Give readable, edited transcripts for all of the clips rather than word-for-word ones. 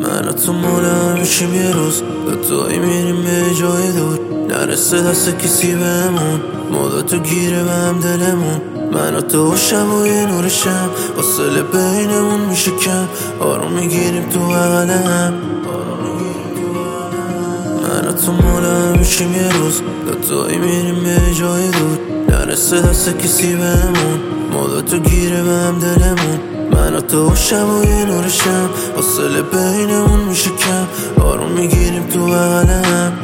من و تو مال هم میشیم یه روز، دوتایی میریم به جای دور، نرسه دست کسی بهمون، ما تو گیره به هم دلمون. من و تو و شب و یه نور شب، فاصله بینمون میشه کم، آروم میگیریم تو بغل هم. من و تو مال هم میشیم یه روز، دوتایی میریم به جای دور، نرسه دست کسی بهمون، ما تو گیره به هم دلمون. من و تو و شب و یه نور شب، فاصله بینمون میشه کم، آروم میگیریم تو بغل هم.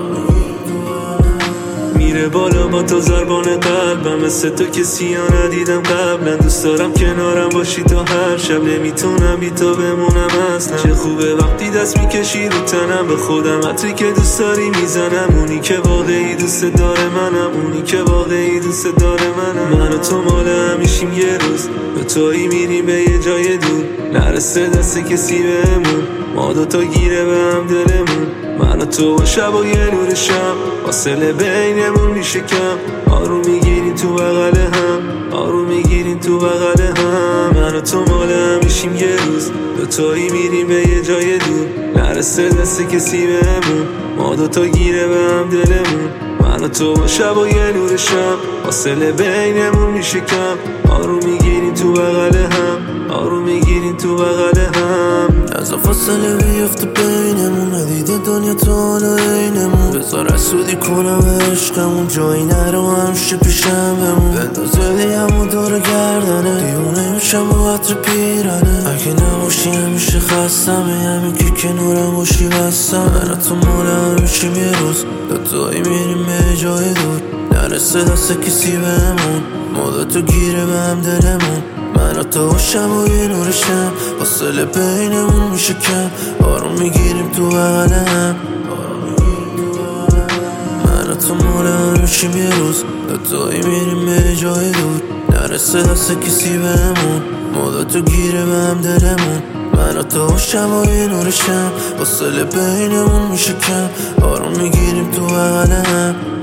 میره بالا با تو ضربان قلبم، مثل تو کسی ها ندیدم قبلا. دوست دارم کنارم باشی تا هر شب، نمیتونم بی تو بمونم اصلا. چه خوبه وقتی دست میکشی رو تنم، به خودم عطری که دوست داری میزنم. اونی که واقعی دوست داره منم، اونی که واقعی دوست داره منم. من و تو مال همیشیم یه روز، دوتایی میریم به یه جای دور، نرسه دست کسی بهمون، ما دوتا گیره به هم دلمون. من و تو و شب و یه نور شب، فاصله بینمون میشه کم، آروم میگیریم تو بغل هم، آروم میگیریم تو بغل هم. من و تو مال همیشیم یه روز، دوتایی میریم به یه جای دور، نرسه دست کسی بهمون، ما دوتا گیره به هم دلمون. من و تو و شب و یه نور شب، فاصله بینمون میشه کم، آروم میگیریم تو بغل هم، آروم میگیریم تو بغل هم. از فاصله بیفته بینمون، ندیده دنیا تو حالا اینمون، بذار اسودی کنم عشقمون، جایی نرو همشه پیشم بمون، بندازه دیگم و دور گردنه، دیونه میشم با عطر پیرانه. اگه نباشی همیشه خستم، همین که کنارم باشی بستم. من و تو مال هم میشیم یه روز، دوتایی میریم به جای دور، نرسه دست کسی بهمون، ما تو گیره به هم دلمون. من و تو و شب و یه نور شب، فاصله بینمون میشه کم، آروم میگیریم تو بغل هم. من و تو مال هم میشیم یه روز، دوتایی میریم به جای دور، نرسه دست کسی بهمون، ما تو گیره به هم دلمون. من و تو و شب و یه نور شب، فاصله بینمون میشه کم، آروم میگیریم تو بغل هم.